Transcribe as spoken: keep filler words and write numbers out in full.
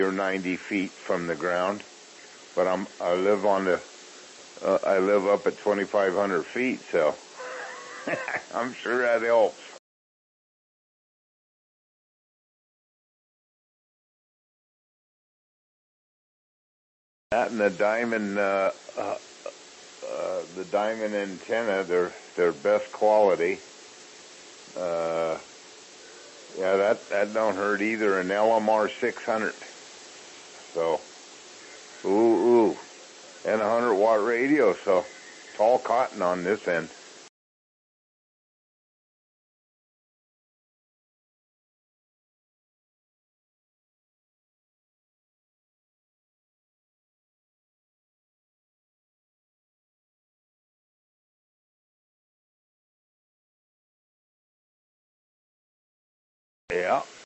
or ninety feet from the ground, but I'm I live on the uh, I live up at twenty-five hundred feet, so I'm sure that helps. That and the diamond, uh, uh, uh, the diamond antenna, they're they're best quality. Uh, yeah, that that don't hurt either. An L M R six hundred. So, ooh, ooh, and a hundred watt radio. So, tall cotton on this end. Yeah.